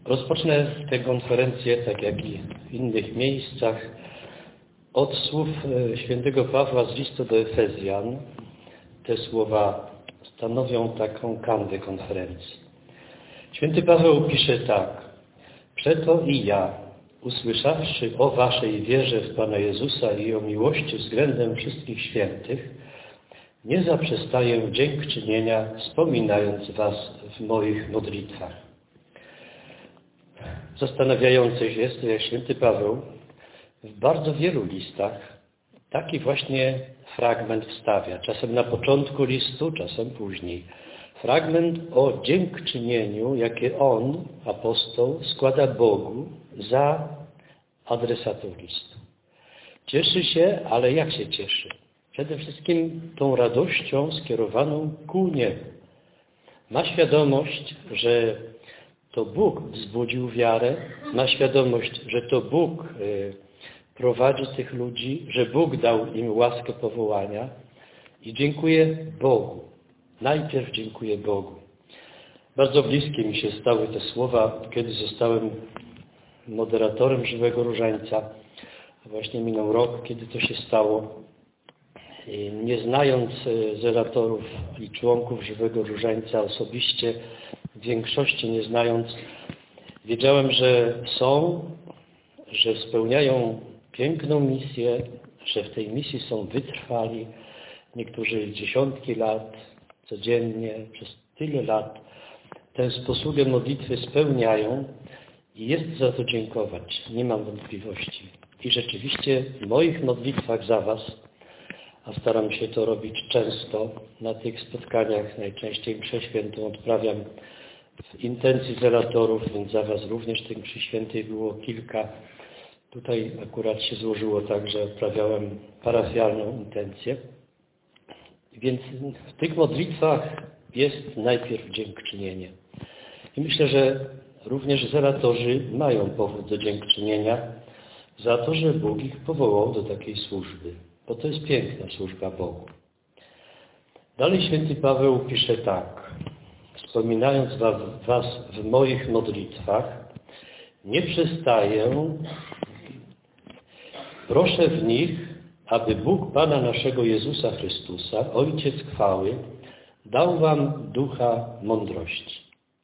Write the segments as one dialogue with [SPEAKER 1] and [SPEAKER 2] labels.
[SPEAKER 1] Rozpocznę tę konferencję, tak jak i w innych miejscach, od słów świętego Pawła z listu do Efezjan. Te słowa stanowią taką kanwę konferencji. Święty Paweł pisze tak: Przeto i ja, usłyszawszy o waszej wierze w Pana Jezusa i o miłości względem wszystkich świętych, nie zaprzestaję dziękczynienia, wspominając was w moich modlitwach. Zastanawiające jest, jak święty Paweł w bardzo wielu listach taki właśnie fragment wstawia. Czasem na początku listu, czasem później. Fragment o dziękczynieniu, jakie on, apostoł, składa Bogu za adresatów listu. Cieszy się, ale jak się cieszy? Przede wszystkim tą radością skierowaną ku niebu. Ma świadomość, że to Bóg wzbudził wiarę, ma świadomość, że to Bóg prowadzi tych ludzi, że Bóg dał im łaskę powołania i dziękuję Bogu. Najpierw dziękuję Bogu. Bardzo bliskie mi się stały te słowa, kiedy zostałem moderatorem Żywego Różańca. Właśnie minął rok, kiedy to się stało. Nie znając zelatorów i członków Żywego Różańca osobiście, w większości nie znając, wiedziałem, że są, że spełniają piękną misję, że w tej misji są wytrwali. Niektórzy dziesiątki lat, codziennie, przez tyle lat tę posługę modlitwy spełniają i jest za to dziękować. Nie mam wątpliwości. I rzeczywiście w moich modlitwach za was, a staram się to robić często, na tych spotkaniach najczęściej mszę świętą odprawiam w intencji zelatorów, więc za was również tych mszy świętej było kilka. Tutaj akurat się złożyło tak, że odprawiałem parafialną intencję. Więc w tych modlitwach jest najpierw dziękczynienie. I myślę, że również zelatorzy mają powód do dziękczynienia za to, że Bóg ich powołał do takiej służby. Bo to jest piękna służba Bogu. Dalej święty Paweł pisze tak: Wspominając was w moich modlitwach, nie przestaję, proszę w nich, aby Bóg Pana naszego Jezusa Chrystusa, Ojciec chwały, dał wam ducha mądrości.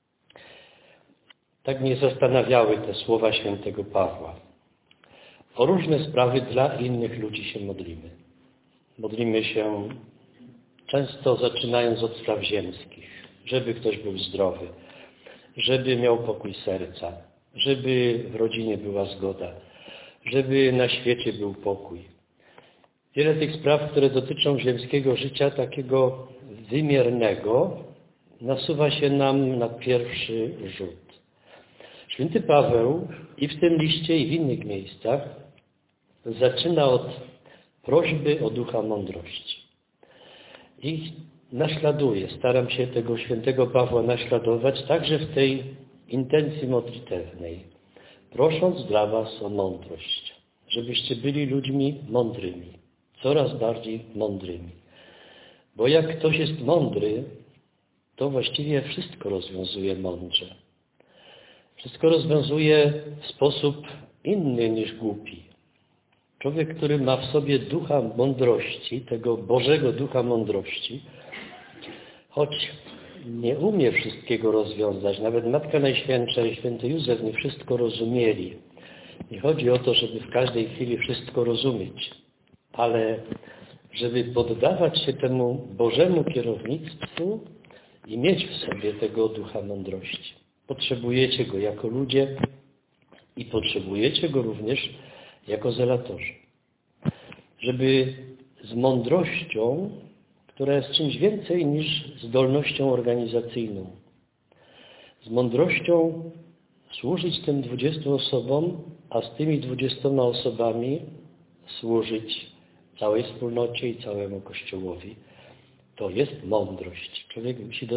[SPEAKER 1] Tak mnie zastanawiały te słowa świętego Pawła. O różne sprawy dla innych ludzi się modlimy. Modlimy się często zaczynając od spraw ziemskich, żeby ktoś był zdrowy, żeby miał pokój serca, żeby w rodzinie była zgoda, żeby na świecie był pokój. Wiele tych spraw, które dotyczą ziemskiego życia, takiego wymiernego, nasuwa się nam na pierwszy rzut. Święty Paweł i w tym liście, i w innych miejscach zaczyna od prośby o ducha mądrości. I naśladuję, staram się tego świętego Pawła naśladować także w tej intencji modlitewnej, prosząc dla was o mądrość, żebyście byli ludźmi mądrymi, coraz bardziej mądrymi. Bo jak ktoś jest mądry, to właściwie wszystko rozwiązuje mądrze. Wszystko rozwiązuje w sposób inny niż głupi. Człowiek, który ma w sobie ducha mądrości, tego Bożego ducha mądrości, choć nie umie wszystkiego rozwiązać, nawet Matka Najświętsza i święty Józef nie wszystko rozumieli. Nie chodzi o to, żeby w każdej chwili wszystko rozumieć, ale żeby poddawać się temu Bożemu kierownictwu i mieć w sobie tego ducha mądrości. Potrzebujecie go jako ludzie i potrzebujecie go również jako zelatorzy. Żeby z mądrością, która jest czymś więcej niż zdolnością organizacyjną, z mądrością służyć tym 20 osobom, a z tymi 20 osobami służyć całej wspólnocie i całemu Kościołowi. To jest mądrość. Człowiek musi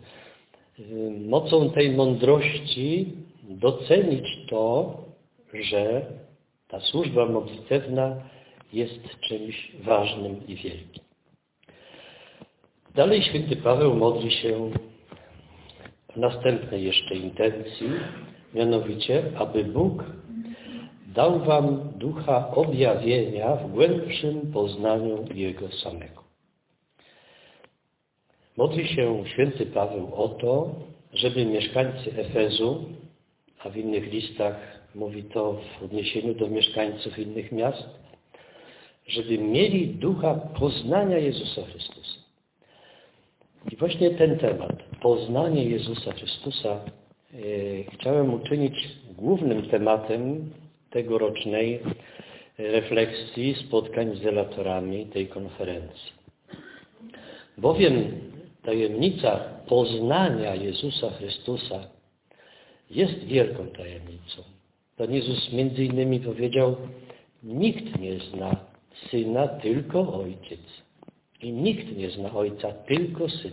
[SPEAKER 1] mocą tej mądrości docenić to, że ta służba modlitewna jest czymś ważnym i wielkim. Dalej święty Paweł modli się w następnej jeszcze intencji mianowicie, aby Bóg dał wam ducha objawienia w głębszym poznaniu Jego samego. Modli się święty Paweł o to, żeby mieszkańcy Efezu, a w innych listach mówi to w odniesieniu do mieszkańców innych miast, żeby mieli ducha poznania Jezusa Chrystusa. I właśnie ten temat, poznanie Jezusa Chrystusa, chciałem uczynić głównym tematem tegorocznej refleksji, spotkań z zelatorami tej konferencji. Bowiem tajemnica poznania Jezusa Chrystusa jest wielką tajemnicą. Pan Jezus między innymi powiedział, nikt nie zna Syna, tylko Ojciec. I nikt nie zna Ojca, tylko Syn.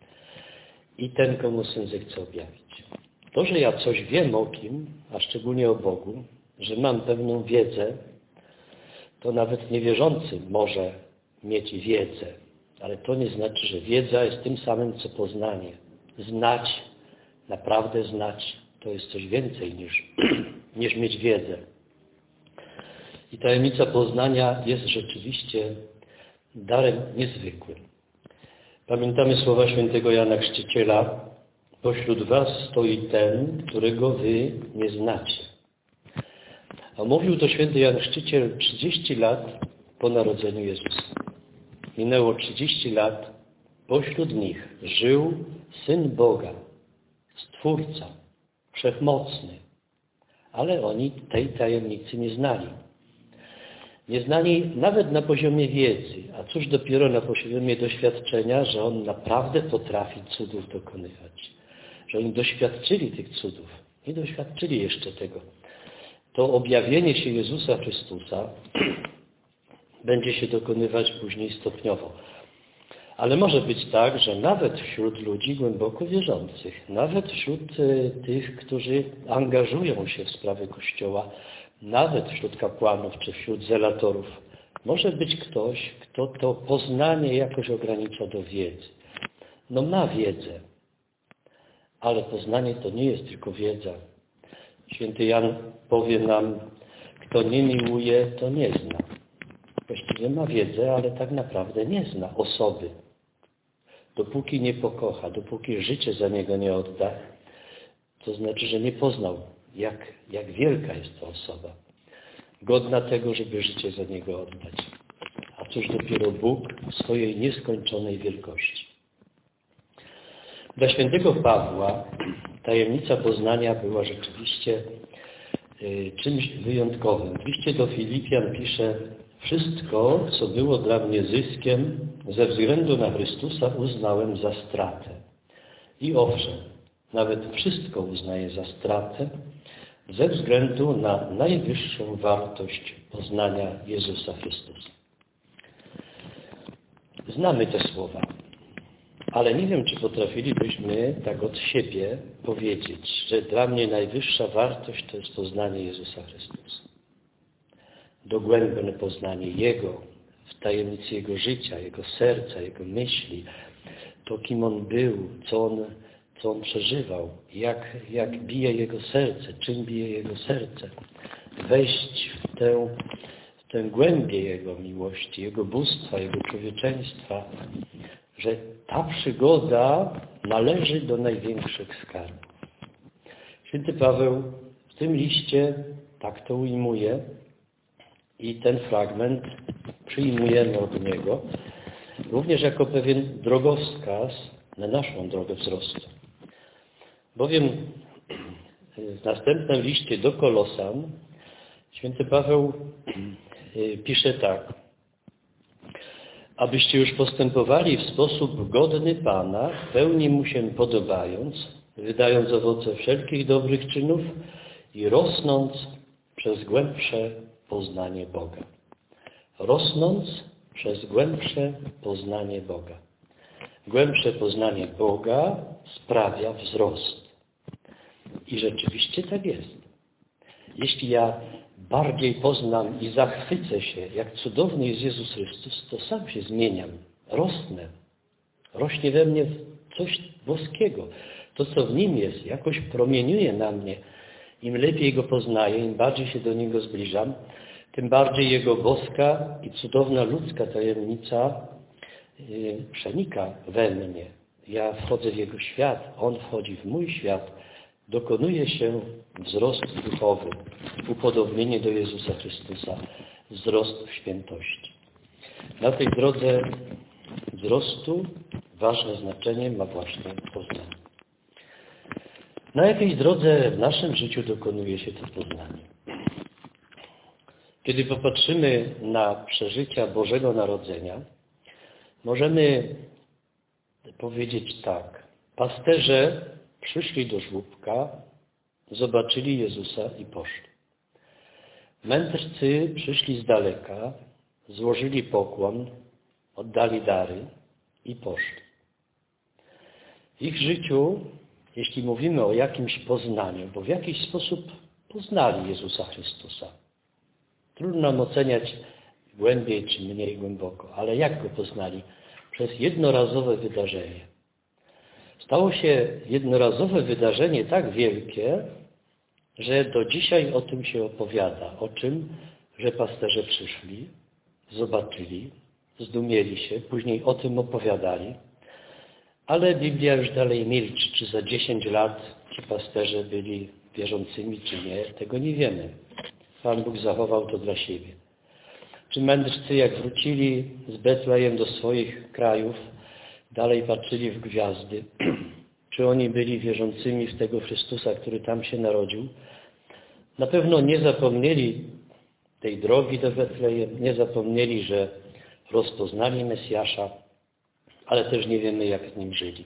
[SPEAKER 1] I ten, komu Syn zechce objawić. To, że ja coś wiem o kim, a szczególnie o Bogu, że mam pewną wiedzę, to nawet niewierzący może mieć wiedzę. Ale to nie znaczy, że wiedza jest tym samym, co poznanie. Znać, naprawdę znać, to jest coś więcej niż mieć wiedzę. I tajemnica poznania jest rzeczywiście darem niezwykłym. Pamiętamy słowa świętego Jana Chrzciciela, pośród was stoi ten, którego wy nie znacie. A mówił to święty Jan Chrzciciel 30 lat po narodzeniu Jezusa. Minęło 30 lat, pośród nich żył Syn Boga, Stwórca, Wszechmocny, ale oni tej tajemnicy nie znali. Nie znali nawet na poziomie wiedzy, a cóż dopiero na poziomie doświadczenia, że On naprawdę potrafi cudów dokonywać. Że oni doświadczyli tych cudów. Nie doświadczyli jeszcze tego. To objawienie się Jezusa Chrystusa będzie się dokonywać później stopniowo. Ale może być tak, że nawet wśród ludzi głęboko wierzących, nawet wśród tych, którzy angażują się w sprawy Kościoła, nawet wśród kapłanów czy wśród zelatorów, może być ktoś, kto to poznanie jakoś ogranicza do wiedzy. No ma wiedzę, ale poznanie to nie jest tylko wiedza. Święty Jan powie nam, kto nie miłuje, to nie zna. Właściwie ma wiedzę, ale tak naprawdę nie zna osoby. Dopóki nie pokocha, dopóki życie za niego nie odda, to znaczy, że nie poznał, jak wielka jest to osoba. Godna tego, żeby życie za niego oddać. A cóż dopiero Bóg w swojej nieskończonej wielkości. Dla świętego Pawła tajemnica poznania była rzeczywiście czymś wyjątkowym. W liście do Filipian pisze: wszystko, co było dla mnie zyskiem, ze względu na Chrystusa uznałem za stratę. I owszem, nawet wszystko uznaję za stratę, ze względu na najwyższą wartość poznania Jezusa Chrystusa. Znamy te słowa, ale nie wiem, czy potrafilibyśmy tak od siebie powiedzieć, że dla mnie najwyższa wartość to jest poznanie Jezusa Chrystusa. Dogłębne poznanie Jego, w tajemnicy Jego życia, Jego serca, Jego myśli, to kim On był, co On przeżywał, jak bije Jego serce, czym bije Jego serce. Wejść w tę głębię Jego miłości, Jego bóstwa, Jego człowieczeństwa, że ta przygoda należy do największych skarbów. Święty Paweł w tym liście tak to ujmuje i ten fragment przyjmujemy od niego również jako pewien drogowskaz na naszą drogę wzrostu. Bowiem w następnym liście do Kolosan święty Paweł pisze tak: abyście już postępowali w sposób godny Pana, w pełni Mu się podobając, wydając owoce wszelkich dobrych czynów i rosnąc przez głębsze poznanie Boga. Rosnąc przez głębsze poznanie Boga. Głębsze poznanie Boga sprawia wzrost. I rzeczywiście tak jest. Jeśli ja bardziej poznam i zachwycę się, jak cudowny jest Jezus Chrystus, to sam się zmieniam, rosnę. Rośnie we mnie coś boskiego. To, co w Nim jest, jakoś promieniuje na mnie Im lepiej Go poznaję, im bardziej się do Niego zbliżam, tym bardziej Jego boska i cudowna ludzka tajemnica przenika we mnie. Ja wchodzę w Jego świat, On wchodzi w mój świat. Dokonuje się wzrost duchowy, upodobnienie do Jezusa Chrystusa, wzrost w świętości. Na tej drodze wzrostu ważne znaczenie ma właśnie poznanie. Na jakiej drodze w naszym życiu dokonuje się to poznanie? Kiedy popatrzymy na przeżycia Bożego Narodzenia, możemy powiedzieć tak. Pasterze przyszli do żłóbka, zobaczyli Jezusa i poszli. Mędrcy przyszli z daleka, złożyli pokłon, oddali dary i poszli. W ich życiu, jeśli mówimy o jakimś poznaniu, bo w jakiś sposób poznali Jezusa Chrystusa. Trudno nam oceniać głębiej czy mniej głęboko, ale jak Go poznali? Przez jednorazowe wydarzenie. Stało się jednorazowe wydarzenie tak wielkie, że do dzisiaj o tym się opowiada. O czym? Że pasterze przyszli, zobaczyli, zdumieli się, później o tym opowiadali. Ale Biblia już dalej milczy, czy za 10 lat ci pasterze byli wierzącymi, czy nie, tego nie wiemy. Pan Bóg zachował to dla siebie. Czy mędrcy, jak wrócili z Betlejem do swoich krajów, dalej patrzyli w gwiazdy, czy oni byli wierzącymi w tego Chrystusa, który tam się narodził? Na pewno nie zapomnieli tej drogi do Betlejem, nie zapomnieli, że rozpoznali Mesjasza, ale też nie wiemy, jak z Nim żyli.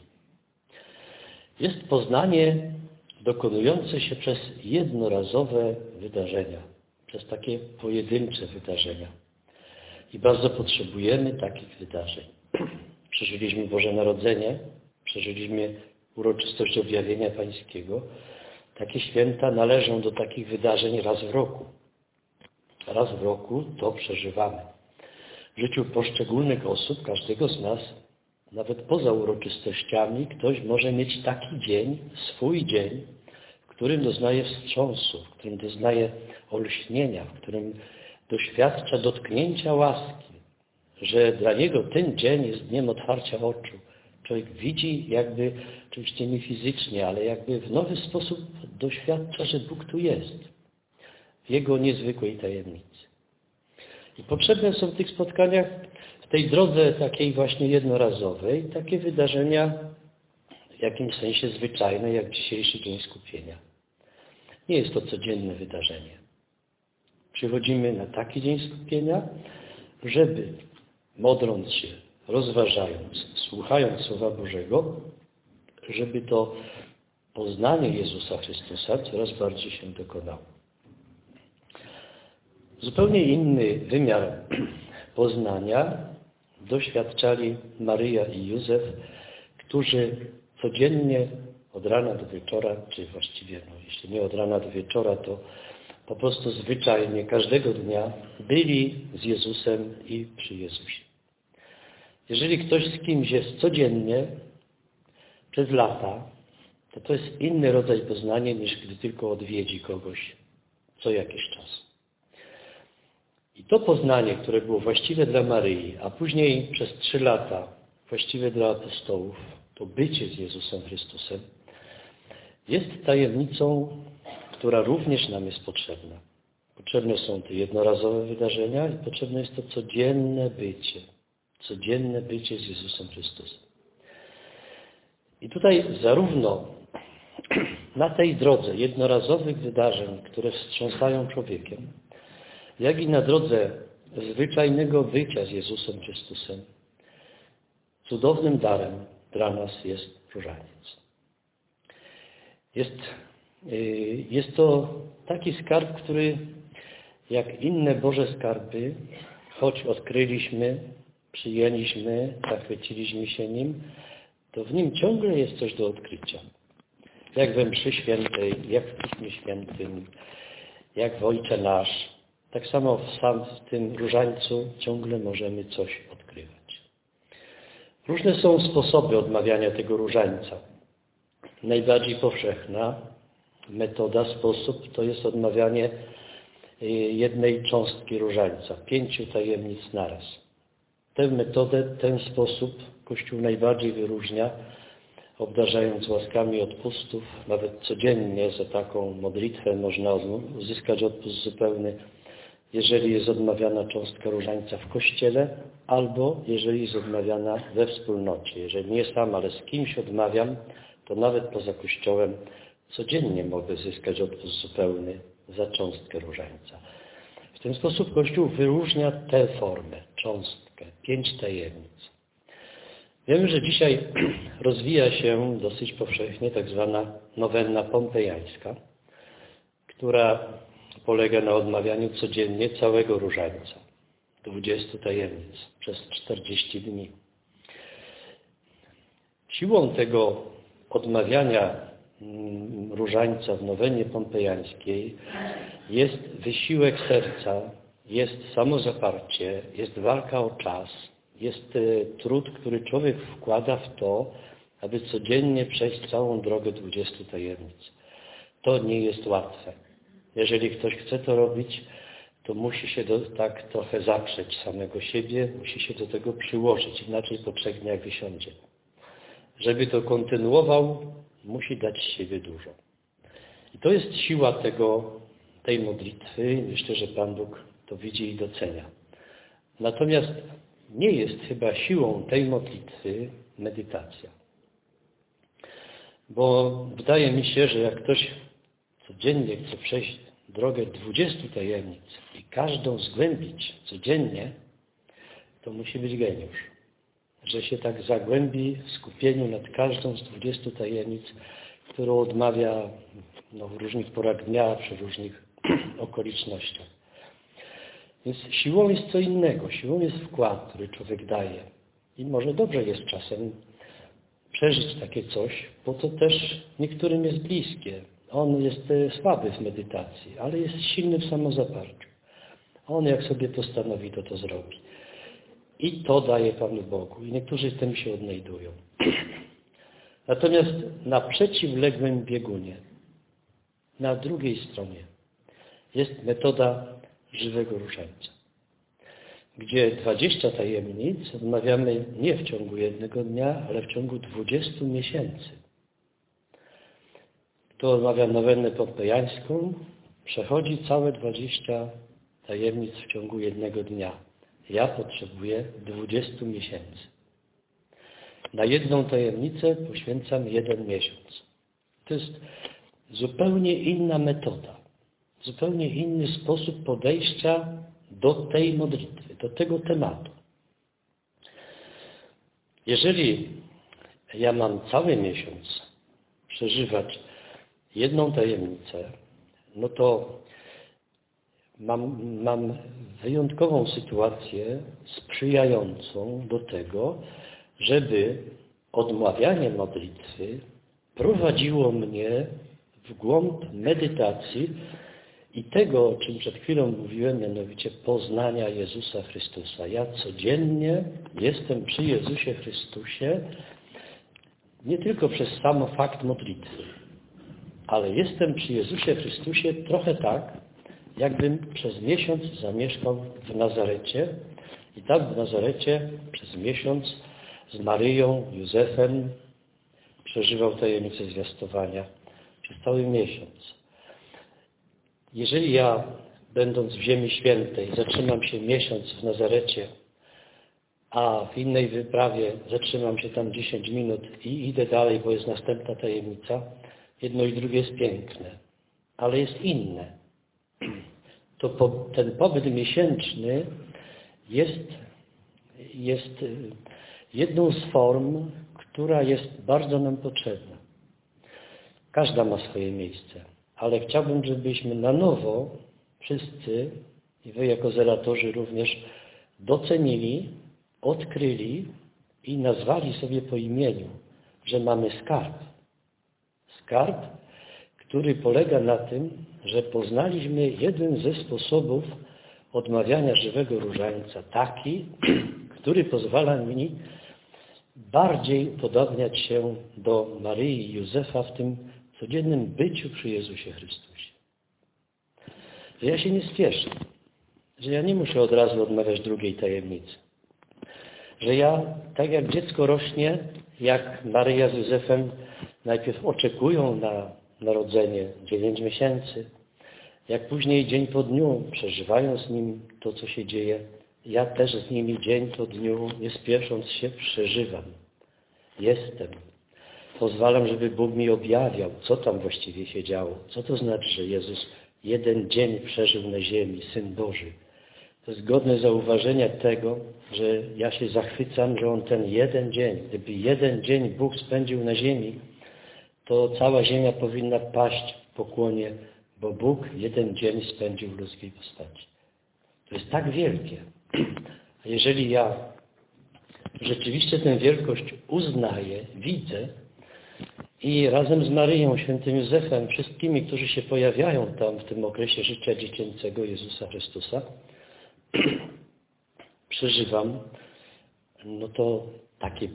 [SPEAKER 1] Jest poznanie dokonujące się przez jednorazowe wydarzenia, przez takie pojedyncze wydarzenia. I bardzo potrzebujemy takich wydarzeń. Przeżyliśmy Boże Narodzenie, przeżyliśmy uroczystość objawienia Pańskiego. Takie święta należą do takich wydarzeń raz w roku. Raz w roku to przeżywamy. W życiu poszczególnych osób, każdego z nas, nawet poza uroczystościami, ktoś może mieć taki dzień, swój dzień, w którym doznaje wstrząsu, w którym doznaje olśnienia, w którym doświadcza dotknięcia łaski, że dla niego ten dzień jest dniem otwarcia oczu. Człowiek widzi jakby, oczywiście nie fizycznie, ale jakby w nowy sposób doświadcza, że Bóg tu jest, w Jego niezwykłej tajemnicy. I potrzebne są w tych spotkaniach, w tej drodze takiej właśnie jednorazowej, takie wydarzenia w jakimś sensie zwyczajne, jak dzisiejszy Dzień Skupienia. Nie jest to codzienne wydarzenie. Przychodzimy na taki Dzień Skupienia, żeby modląc się, rozważając, słuchając Słowa Bożego, żeby to poznanie Jezusa Chrystusa coraz bardziej się dokonało. Zupełnie inny wymiar poznania doświadczali Maryja i Józef, którzy codziennie od rana do wieczora, czy właściwie, jeśli nie od rana do wieczora, to po prostu zwyczajnie każdego dnia byli z Jezusem i przy Jezusie. Jeżeli ktoś z kimś jest codziennie, przez lata, to jest inny rodzaj poznania, niż gdy tylko odwiedzi kogoś co jakiś czas. I to poznanie, które było właściwe dla Maryi, a później przez 3 lata właściwe dla apostołów, to bycie z Jezusem Chrystusem, jest tajemnicą, która również nam jest potrzebna. Potrzebne są te jednorazowe wydarzenia i potrzebne jest to codzienne bycie z Jezusem Chrystusem. I tutaj zarówno na tej drodze jednorazowych wydarzeń, które wstrząsają człowiekiem, jak i na drodze zwyczajnego bycia z Jezusem Chrystusem, cudownym darem dla nas jest różaniec. Jest to taki skarb, który jak inne Boże skarby, choć odkryliśmy, przyjęliśmy, zachwyciliśmy się nim, to w nim ciągle jest coś do odkrycia. Jak we mszy świętej, jak w Piśmie Świętym, jak w Ojcze Nasz. Tak samo w tym różańcu ciągle możemy coś odkrywać. Różne są sposoby odmawiania tego różańca. Najbardziej powszechna metoda, sposób to jest odmawianie jednej cząstki różańca, 5 tajemnic naraz. Tę metodę, ten sposób Kościół najbardziej wyróżnia, obdarzając łaskami odpustów. Nawet codziennie za taką modlitwę można uzyskać odpust zupełny, jeżeli jest odmawiana cząstka różańca w Kościele, albo jeżeli jest odmawiana we wspólnocie. Jeżeli nie sam, ale z kimś odmawiam, to nawet poza Kościołem codziennie mogę zyskać odpust zupełny za cząstkę różańca. W ten sposób Kościół wyróżnia tę formę, cząstkę, 5 tajemnic. Wiemy, że dzisiaj rozwija się dosyć powszechnie tak zwana nowenna pompejańska, która polega na odmawianiu codziennie całego różańca, 20 tajemnic przez 40 dni. Siłą tego odmawiania różańca w nowennie pompejańskiej jest wysiłek serca, jest samozaparcie, jest walka o czas, jest trud, który człowiek wkłada w to, aby codziennie przejść całą drogę 20 tajemnic. To nie jest łatwe. Jeżeli ktoś chce to robić, to musi się tak trochę zaprzeć samego siebie, musi się do tego przyłożyć, inaczej po 3 dniach wysiądzie. Żeby to kontynuował, musi dać z siebie dużo. I to jest siła tej modlitwy. Myślę, że Pan Bóg to widzi i docenia. Natomiast nie jest chyba siłą tej modlitwy medytacja. Bo wydaje mi się, że jak ktoś codziennie chce przejść drogę 20 tajemnic i każdą zgłębić codziennie, to musi być geniusz. Że się tak zagłębi w skupieniu nad każdą z 20 tajemnic, którą odmawia w różnych porach dnia, przy różnych okolicznościach. Więc siłą jest co innego. Siłą jest wkład, który człowiek daje. I może dobrze jest czasem przeżyć takie coś, bo to też niektórym jest bliskie. On jest słaby w medytacji, ale jest silny w samozaparciu. On jak sobie postanowi, to zrobi. I to daje Panu Bogu. I niektórzy w tym się odnajdują. Natomiast na przeciwległym biegunie, na drugiej stronie, jest metoda żywego różańca, gdzie 20 tajemnic odmawiamy nie w ciągu jednego dnia, ale w ciągu 20 miesięcy. Kto odmawia nowennę pompejańską, przechodzi całe 20 tajemnic w ciągu jednego dnia. Ja potrzebuję 20 miesięcy. Na jedną tajemnicę poświęcam 1 miesiąc. To jest zupełnie inna metoda, zupełnie inny sposób podejścia do tej modlitwy, do tego tematu. Jeżeli ja mam cały miesiąc przeżywać jedną tajemnicę, no to mam wyjątkową sytuację sprzyjającą do tego, żeby odmawianie modlitwy prowadziło mnie w głąb medytacji i tego, o czym przed chwilą mówiłem, mianowicie poznania Jezusa Chrystusa. Ja codziennie jestem przy Jezusie Chrystusie nie tylko przez sam fakt modlitwy, ale jestem przy Jezusie Chrystusie trochę tak, jakbym przez miesiąc zamieszkał w Nazarecie i tam w Nazarecie przez miesiąc z Maryją, Józefem przeżywał tajemnicę zwiastowania przez cały miesiąc. Jeżeli ja, będąc w Ziemi Świętej, zatrzymam się miesiąc w Nazarecie, a w innej wyprawie zatrzymam się tam 10 minut i idę dalej, bo jest następna tajemnica, jedno i drugie jest piękne, ale jest inne. To ten pobyt miesięczny jest jedną z form, która jest bardzo nam potrzebna. Każda ma swoje miejsce, ale chciałbym, żebyśmy na nowo wszyscy, i wy jako zeratorzy również, docenili, odkryli i nazwali sobie po imieniu, że mamy skarb. Skarb, który polega na tym, że poznaliśmy jeden ze sposobów odmawiania żywego różańca, taki, który pozwala mi bardziej upodobniać się do Maryi i Józefa w tym codziennym byciu przy Jezusie Chrystusie. Że ja się nie spieszę, że ja nie muszę od razu odmawiać drugiej tajemnicy. Że ja, tak jak dziecko rośnie, jak Maryja z Józefem najpierw oczekują na narodzenie 9 miesięcy, jak później dzień po dniu przeżywają z nim to, co się dzieje, ja też z nimi dzień po dniu, nie spiesząc się, przeżywam. Jestem. Pozwalam, żeby Bóg mi objawiał, co tam właściwie się działo. Co to znaczy, że Jezus jeden dzień przeżył na ziemi, Syn Boży. To jest godne zauważenia tego, że ja się zachwycam, że On ten jeden dzień, gdyby jeden dzień Bóg spędził na ziemi, to cała ziemia powinna paść w pokłonie, bo Bóg jeden dzień spędził w ludzkiej postaci. To jest tak wielkie. A jeżeli ja rzeczywiście tę wielkość uznaję, widzę i razem z Maryją, świętym Józefem, wszystkimi, którzy się pojawiają tam w tym okresie życia dziecięcego Jezusa Chrystusa, przeżywam, no to takie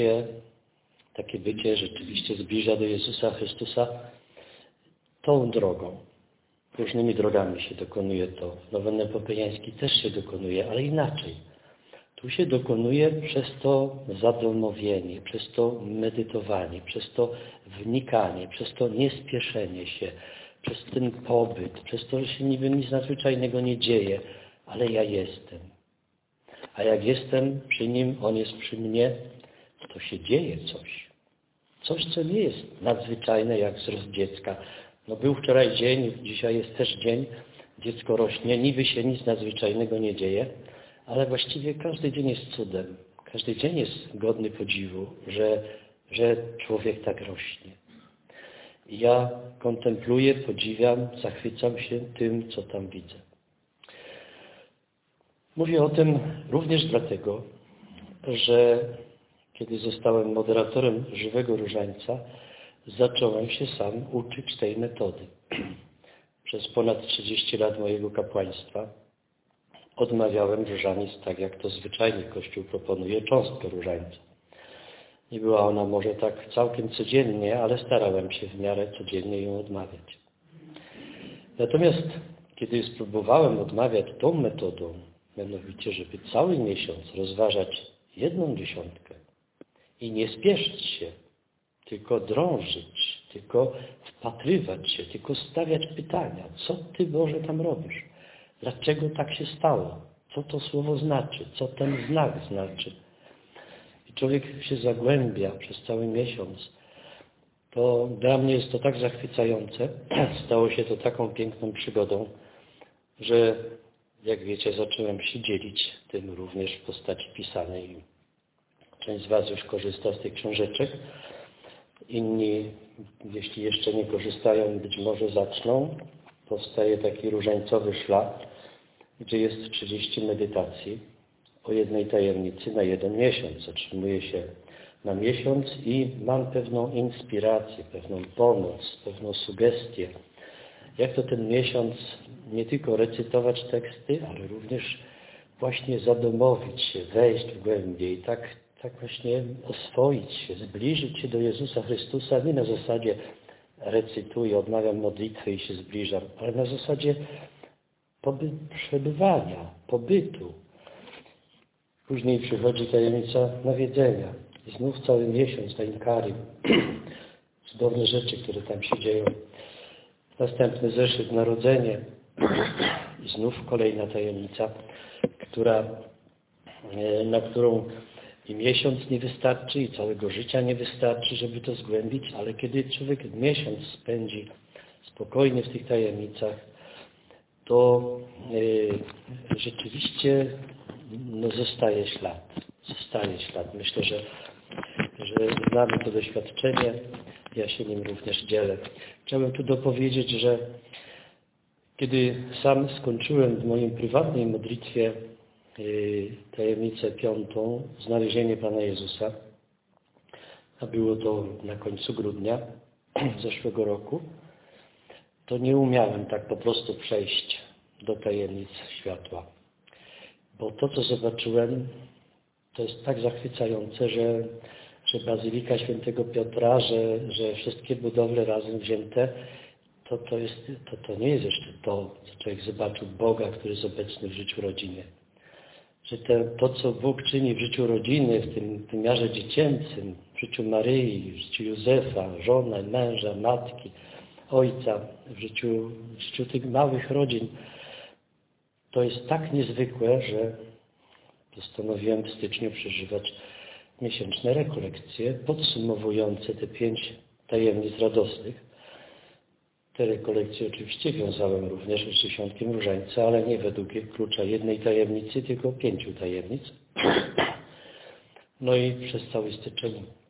[SPEAKER 1] bycie rzeczywiście zbliża do Jezusa Chrystusa tą drogą. Różnymi drogami się dokonuje to. Nowenny Popejański też się dokonuje, ale inaczej. Tu się dokonuje przez to zadomowienie, przez to medytowanie, przez to wnikanie, przez to niespieszenie się, przez ten pobyt, przez to, że się niby nic nadzwyczajnego nie dzieje, ale ja jestem. A jak jestem przy Nim, On jest przy mnie, to się dzieje coś. Coś, co nie jest nadzwyczajne jak wzrost dziecka. No był wczoraj dzień, dzisiaj jest też dzień, dziecko rośnie, niby się nic nadzwyczajnego nie dzieje, ale właściwie każdy dzień jest cudem. Każdy dzień jest godny podziwu, że człowiek tak rośnie. Ja kontempluję, podziwiam, zachwycam się tym, co tam widzę. Mówię o tym również dlatego, że kiedy zostałem moderatorem Żywego Różańca, zacząłem się sam uczyć tej metody. Przez ponad 30 lat mojego kapłaństwa odmawiałem różaniec tak, jak to zwyczajnie Kościół proponuje, cząstkę różańca. Nie była ona może tak całkiem codziennie, ale starałem się w miarę codziennie ją odmawiać. Natomiast kiedy spróbowałem odmawiać tą metodą, mianowicie, żeby cały miesiąc rozważać 1/10 i nie spieszyć się, tylko drążyć, tylko wpatrywać się, tylko stawiać pytania. Co Ty, Boże, tam robisz? Dlaczego tak się stało? Co to słowo znaczy? Co ten znak znaczy? I człowiek się zagłębia przez cały miesiąc. To dla mnie jest to tak zachwycające. Stało się to taką piękną przygodą, że jak wiecie, zacząłem się dzielić tym również w postaci pisanej. Część z Was już korzysta z tych książeczek. Inni, jeśli jeszcze nie korzystają, być może zaczną. Powstaje taki różańcowy szlak, gdzie jest 30 medytacji o jednej tajemnicy na 1 miesiąc. Otrzymuje się na miesiąc i mam pewną inspirację, pewną pomoc, pewną sugestię. Jak to ten miesiąc nie tylko recytować teksty, ale również właśnie zadomowić się, wejść w głębiej i tak właśnie oswoić się, zbliżyć się do Jezusa Chrystusa, nie na zasadzie recytuję, odmawiam modlitwy i się zbliżam, ale na zasadzie przebywania, pobytu. Później przychodzi tajemnica nawiedzenia. I znów cały miesiąc na Inkarium. Cudowne rzeczy, które tam się dzieją. Następny zeszyt, Narodzenie. I znów kolejna tajemnica, na którą i miesiąc nie wystarczy, i całego życia nie wystarczy, żeby to zgłębić, ale kiedy człowiek miesiąc spędzi spokojnie w tych tajemnicach, to rzeczywiście zostaje ślad. Zostaje ślad. Myślę, że znamy to doświadczenie. Ja się nim również dzielę. Chciałbym tu dopowiedzieć, że kiedy sam skończyłem w mojej prywatnej modlitwie tajemnicę 5, znalezienie Pana Jezusa, a było to na końcu grudnia zeszłego roku, to nie umiałem tak po prostu przejść do tajemnic światła. Bo to, co zobaczyłem, to jest tak zachwycające, że Bazylika Świętego Piotra, że wszystkie budowle razem wzięte, to nie jest jeszcze to, co człowiek zobaczył Boga, który jest obecny w życiu rodziny. Że to, co Bóg czyni w życiu rodziny, w tym wymiarze dziecięcym, w życiu Maryi, w życiu Józefa, żona, męża, matki, ojca, w życiu tych małych rodzin, to jest tak niezwykłe, że postanowiłem w styczniu przeżywać miesięczne rekolekcje podsumowujące te 5 tajemnic radosnych. Te rekolekcje oczywiście wiązałem również z dziesiątkiem różańca, ale nie według klucza jednej tajemnicy, tylko 5 tajemnic. No i przez cały styczeń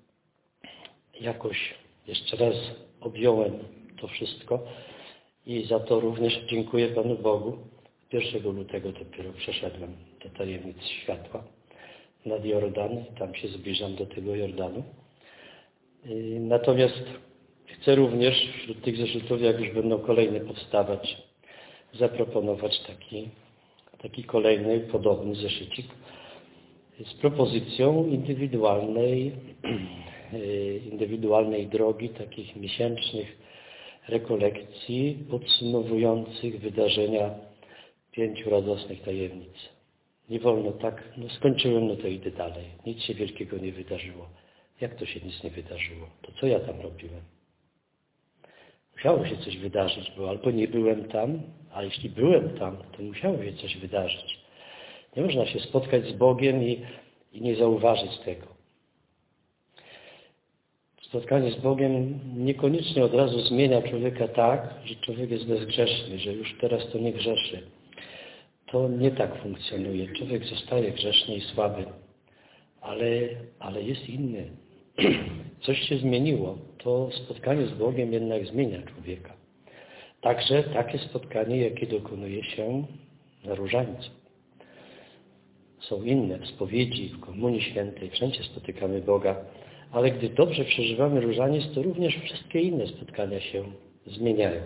[SPEAKER 1] jakoś jeszcze raz objąłem to wszystko i za to również dziękuję Panu Bogu. 1 lutego dopiero przeszedłem do tajemnic światła nad Jordan, tam się zbliżam do tego Jordanu. Natomiast chcę również wśród tych zeszytów, jak już będą kolejne powstawać, zaproponować taki kolejny, podobny zeszycik z propozycją indywidualnej drogi, takich miesięcznych rekolekcji podsumowujących wydarzenia 5 radosnych tajemnic. Nie wolno tak, skończyłem, no to idę dalej. Nic się wielkiego nie wydarzyło. Jak to się nic nie wydarzyło? To co ja tam robiłem? Musiało się coś wydarzyć, bo albo nie byłem tam, a jeśli byłem tam, to musiało się coś wydarzyć. Nie można się spotkać z Bogiem i nie zauważyć tego. Spotkanie z Bogiem niekoniecznie od razu zmienia człowieka tak, że człowiek jest bezgrzeszny, że już teraz to nie grzeszy. To nie tak funkcjonuje. Człowiek zostaje grzeszny i słaby, ale jest inny. Coś się zmieniło. To spotkanie z Bogiem jednak zmienia człowieka. Także takie spotkanie, jakie dokonuje się na różańcu. Są inne w spowiedzi, w Komunii Świętej, wszędzie spotykamy Boga, ale gdy dobrze przeżywamy różaniec, to również wszystkie inne spotkania się zmieniają.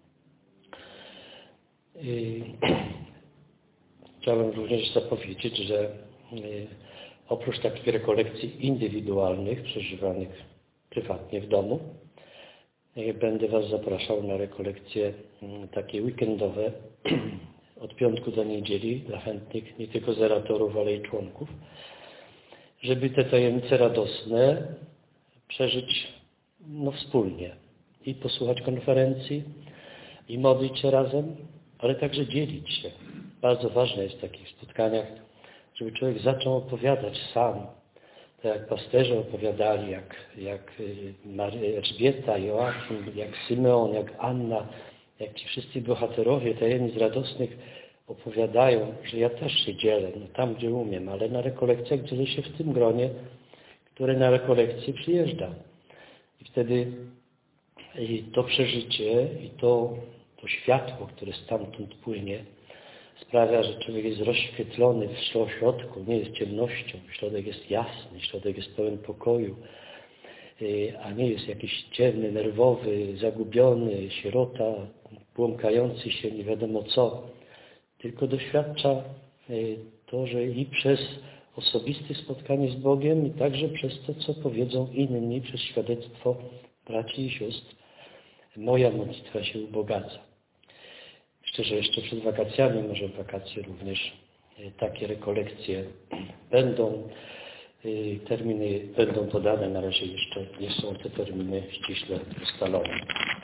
[SPEAKER 1] Chciałem również zapowiedzieć, że oprócz takich rekolekcji indywidualnych, przeżywanych prywatnie w domu, będę Was zapraszał na rekolekcje takie weekendowe od piątku do niedzieli dla chętnych, nie tylko zeratorów, ale i członków, żeby te tajemnice radosne przeżyć wspólnie i posłuchać konferencji, i modlić się razem, ale także dzielić się. Bardzo ważne jest w takich spotkaniach, żeby człowiek zaczął opowiadać sam, tak jak pasterze opowiadali, jak Elżbieta, Joachim, jak Symeon, jak Anna, jak ci wszyscy bohaterowie tajemnic radosnych opowiadają, że ja też się dzielę, tam gdzie umiem, ale na rekolekcjach dzielę się w tym gronie, które na rekolekcje przyjeżdża. I wtedy to przeżycie i to światło, które stamtąd płynie, sprawia, że człowiek jest rozświetlony w środku, nie jest ciemnością, środek jest jasny, środek jest pełen pokoju, a nie jest jakiś ciemny, nerwowy, zagubiony, sierota, błąkający się nie wiadomo co, tylko doświadcza to, że i przez osobiste spotkanie z Bogiem i także przez to, co powiedzą inni, przez świadectwo braci i sióstr, moja modlitwa się ubogaca. Myślę, że jeszcze przed wakacjami, może w wakacje również takie rekolekcje będą. Terminy będą podane, na razie jeszcze nie są te terminy ściśle ustalone.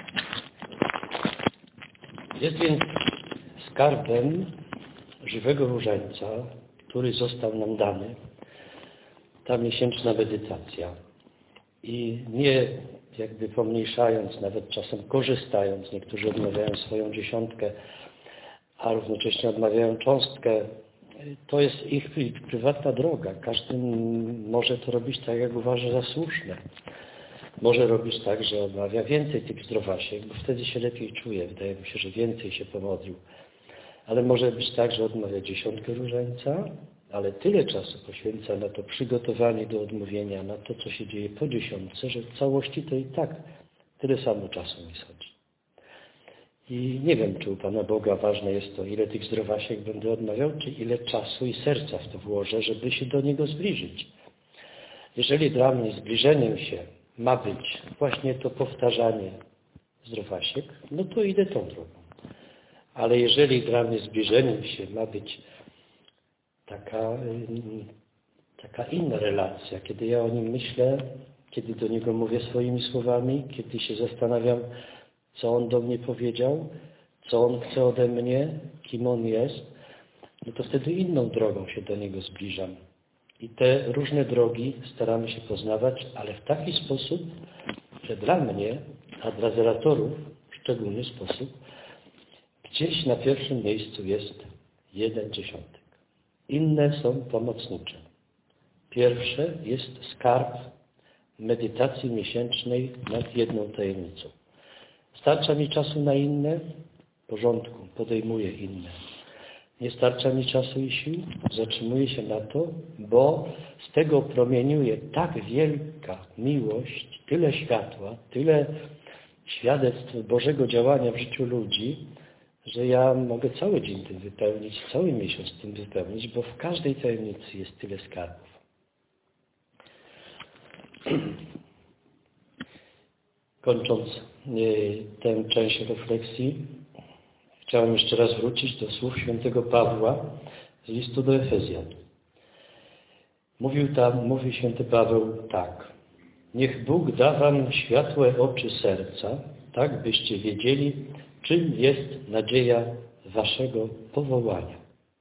[SPEAKER 1] Jest więc skarbem żywego różańca, który został nam dany, ta miesięczna medytacja. I nie jakby pomniejszając, nawet czasem korzystając, niektórzy odmawiają swoją dziesiątkę, a równocześnie odmawiają cząstkę. To jest ich prywatna droga. Każdy może to robić tak, jak uważa za słuszne. Może robić tak, że odmawia więcej tych zdrowasiek, bo wtedy się lepiej czuje. Wydaje mi się, że więcej się pomodlił. Ale może być tak, że odmawia dziesiątkę różańca, ale tyle czasu poświęca na to przygotowanie do odmówienia, na to, co się dzieje po dziesiątce, że w całości to i tak tyle samo czasu mi schodzi. I nie wiem, czy u Pana Boga ważne jest to, ile tych zdrowasiek będę odmawiał, czy ile czasu i serca w to włożę, żeby się do Niego zbliżyć. Jeżeli dla mnie zbliżeniem się ma być właśnie to powtarzanie zdrowasiek, no to idę tą drogą. Ale jeżeli dla mnie zbliżeniem się ma być taka inna relacja, kiedy ja o nim myślę, kiedy do niego mówię swoimi słowami, kiedy się zastanawiam, co on do mnie powiedział, co on chce ode mnie, kim on jest, no to wtedy inną drogą się do niego zbliżam. I te różne drogi staramy się poznawać, ale w taki sposób, że dla mnie, a dla zelatorów w szczególny sposób, gdzieś na pierwszym miejscu jest 1/10. Inne są pomocnicze. Pierwsze jest skarb medytacji miesięcznej nad jedną tajemnicą. Starcza mi czasu na inne? W porządku, podejmuję inne. Nie starcza mi czasu i sił? Zatrzymuję się na to, bo z tego promieniuje tak wielka miłość, tyle światła, tyle świadectw Bożego działania w życiu ludzi, że ja mogę cały dzień tym wypełnić, cały miesiąc tym wypełnić, bo w każdej tajemnicy jest tyle skarbów. Kończąc tę część refleksji, chciałem jeszcze raz wrócić do słów świętego Pawła z listu do Efezjan. Mówi święty Paweł tak. Niech Bóg da wam światłe oczy serca, tak byście wiedzieli, czym jest nadzieja waszego powołania.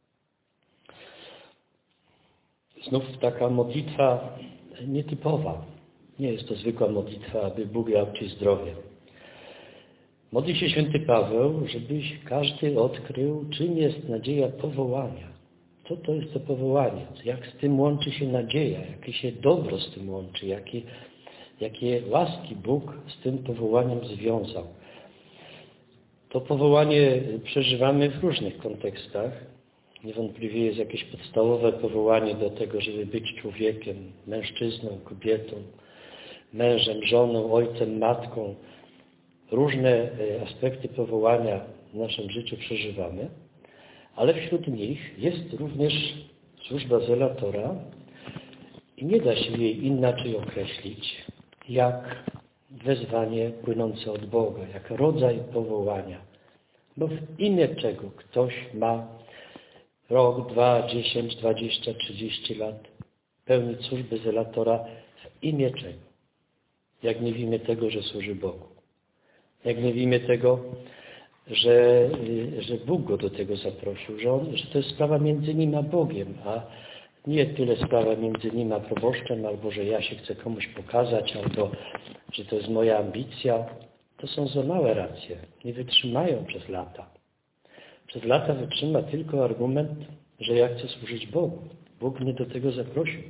[SPEAKER 1] Znów taka modlitwa nietypowa. Nie jest to zwykła modlitwa, aby Bóg dał ci zdrowie. Modli się święty Paweł, żebyś każdy odkrył, czym jest nadzieja powołania. Co to jest to powołanie? Jak z tym łączy się nadzieja? Jakie się dobro z tym łączy? Jakie łaski Bóg z tym powołaniem związał? To powołanie przeżywamy w różnych kontekstach. Niewątpliwie jest jakieś podstawowe powołanie do tego, żeby być człowiekiem, mężczyzną, kobietą, mężem, żoną, ojcem, matką. Różne aspekty powołania w naszym życiu przeżywamy, ale wśród nich jest również służba zelatora i nie da się jej inaczej określić, jak wezwanie płynące od Boga, jak rodzaj powołania. Bo w imię czego ktoś ma rok, 2, 10, 20, 30 lat pełnić służbę zelatora w imię czego? Jak nie w imię tego, że służy Bogu. Jak nie w imię tego, że Bóg go do tego zaprosił, że to jest sprawa między nim a Bogiem, a nie tyle sprawa między nim a proboszczem, albo że ja się chcę komuś pokazać, albo że to jest moja ambicja. To są za małe racje. Nie wytrzymają przez lata. Przez lata wytrzyma tylko argument, że ja chcę służyć Bogu. Bóg mnie do tego zaprosił.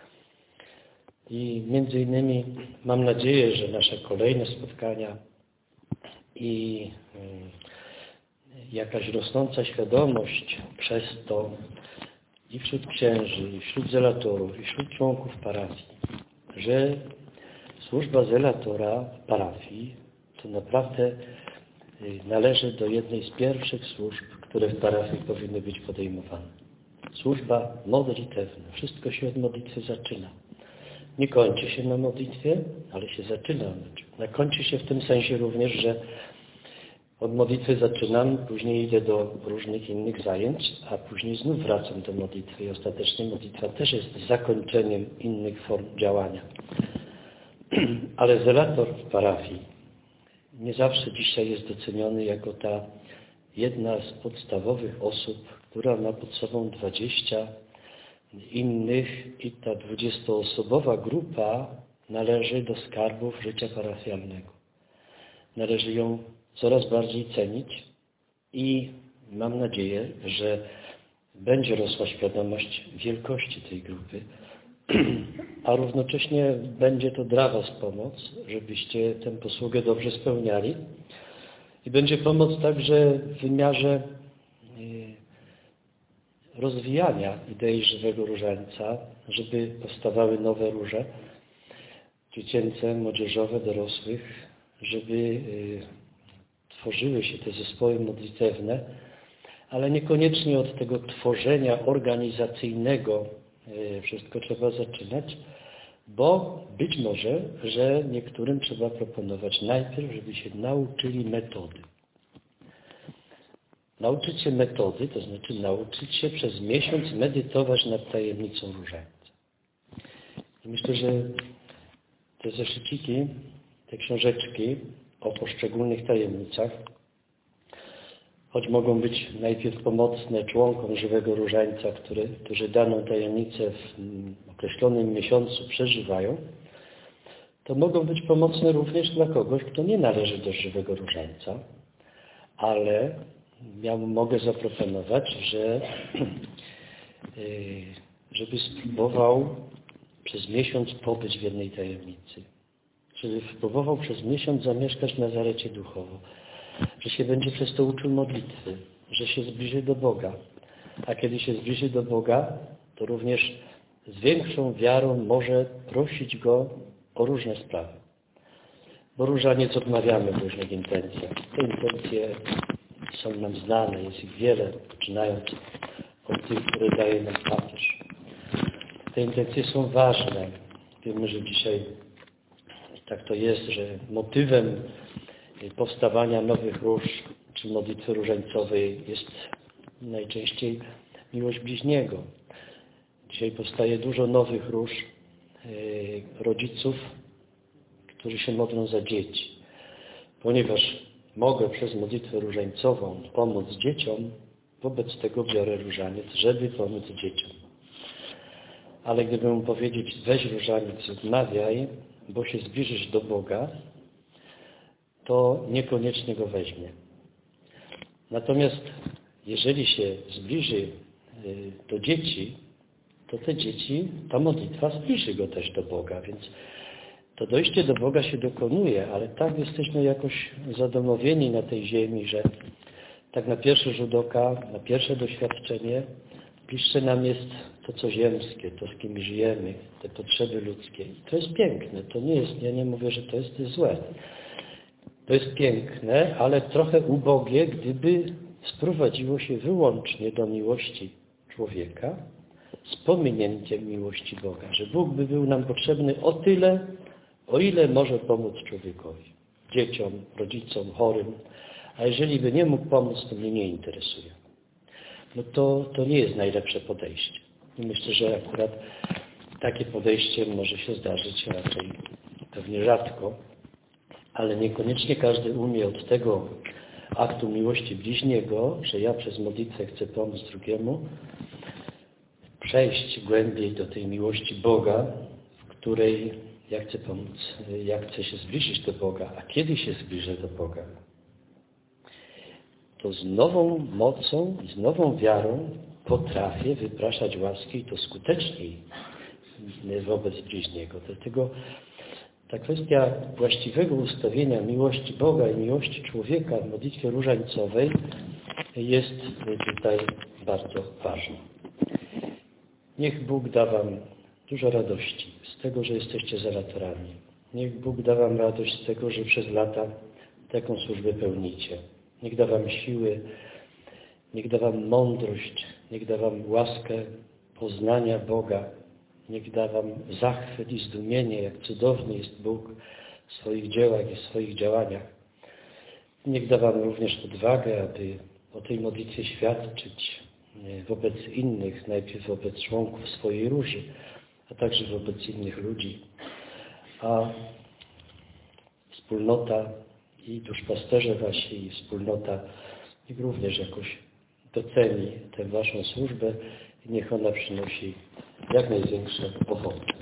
[SPEAKER 1] I między innymi mam nadzieję, że nasze kolejne spotkania i jakaś rosnąca świadomość przez to i wśród księży, i wśród zelatorów, i wśród członków parafii, że służba zelatora w parafii to naprawdę należy do jednej z pierwszych służb, które w parafii powinny być podejmowane. Służba modlitewna. Wszystko się od modlitwy zaczyna. Nie kończy się na modlitwie, ale się zaczyna. Kończy się w tym sensie również, że od modlitwy zaczynam, później idę do różnych innych zajęć, a później znów wracam do modlitwy i ostatecznie modlitwa też jest zakończeniem innych form działania. Ale zelator w parafii nie zawsze dzisiaj jest doceniony jako ta jedna z podstawowych osób, która ma pod sobą 20 innych i ta 20-osobowa grupa należy do skarbów życia parafialnego. Należy ją coraz bardziej cenić i mam nadzieję, że będzie rosła świadomość wielkości tej grupy, a równocześnie będzie to dla was pomoc, żebyście tę posługę dobrze spełniali i będzie pomoc także w wymiarze rozwijania idei żywego różańca, żeby powstawały nowe róże, dziecięce, młodzieżowe, dorosłych, żeby tworzyły się te zespoły modlitewne, ale niekoniecznie od tego tworzenia organizacyjnego wszystko trzeba zaczynać, Bo być może, że niektórym trzeba proponować najpierw, żeby się nauczyli metody. Nauczyć się metody, to znaczy nauczyć się przez miesiąc medytować nad tajemnicą różańca. I myślę, że te zeszyciki, te książeczki o poszczególnych tajemnicach, choć mogą być najpierw pomocne członkom żywego różańca, którzy daną tajemnicę w określonym miesiącu przeżywają, to mogą być pomocne również dla kogoś, kto nie należy do żywego różańca, ale ja mogę zaproponować, żeby spróbował przez miesiąc pobyć w jednej tajemnicy. Żeby spróbował przez miesiąc zamieszkać w Nazarecie duchowo. Że się będzie przez to uczył modlitwy. Że się zbliży do Boga. A kiedy się zbliży do Boga, to również z większą wiarą może prosić Go o różne sprawy. Bo różaniec odmawiamy w różnych intencjach. Te intencje są nam znane, jest ich wiele, poczynając od tych, które daje nam papież. Te intencje są ważne. Wiemy, że dzisiaj tak to jest, że motywem powstawania nowych róż, czy modlitwy różańcowej jest najczęściej miłość bliźniego. Dzisiaj powstaje dużo nowych róż rodziców, którzy się modlą za dzieci. Ponieważ mogę przez modlitwę różańcową pomóc dzieciom, wobec tego biorę różaniec, żeby pomóc dzieciom. Ale gdybym mu powiedzieć, weź różaniec, odmawiaj, bo się zbliżysz do Boga, to niekoniecznie go weźmie. Natomiast jeżeli się zbliży do dzieci, to te dzieci, ta modlitwa zbliży go też do Boga, więc to dojście do Boga się dokonuje, ale tak jesteśmy jakoś zadomowieni na tej ziemi, że tak na pierwszy rzut oka, na pierwsze doświadczenie bliższe nam jest to, co ziemskie, to, z kim żyjemy, te potrzeby ludzkie. I to jest piękne, to nie jest, ja nie mówię, że to jest złe. To jest piękne, ale trochę ubogie, gdyby sprowadziło się wyłącznie do miłości człowieka z pominięciem miłości Boga. Że Bóg by był nam potrzebny o tyle, o ile może pomóc człowiekowi, dzieciom, rodzicom, chorym. A jeżeli by nie mógł pomóc, to mnie nie interesuje. No to nie jest najlepsze podejście. I myślę, że akurat takie podejście może się zdarzyć raczej pewnie rzadko, ale niekoniecznie każdy umie od tego aktu miłości bliźniego, że ja przez modlitwę chcę pomóc drugiemu, przejść głębiej do tej miłości Boga, w której ja chcę pomóc, ja chcę się zbliżyć do Boga. A kiedy się zbliżę do Boga? To z nową mocą i z nową wiarą potrafię wypraszać łaski i to skuteczniej wobec bliźniego. Dlatego ta kwestia właściwego ustawienia miłości Boga i miłości człowieka w modlitwie różańcowej jest tutaj bardzo ważna. Niech Bóg da wam dużo radości z tego, że jesteście zelatorami. Niech Bóg da wam radość z tego, że przez lata taką służbę pełnicie. Niech da wam siły, niech da wam mądrość, niech da wam łaskę poznania Boga, niech da wam zachwyt i zdumienie, jak cudowny jest Bóg w swoich dziełach i w swoich działaniach. Niech da wam również odwagę, aby o tej modlitwie świadczyć wobec innych, najpierw wobec członków swojej róży, a także wobec innych ludzi. A wspólnota i duszpasterze wasi, i wspólnota niech również jakoś doceni tę waszą służbę i niech ona przynosi jak największe owoce.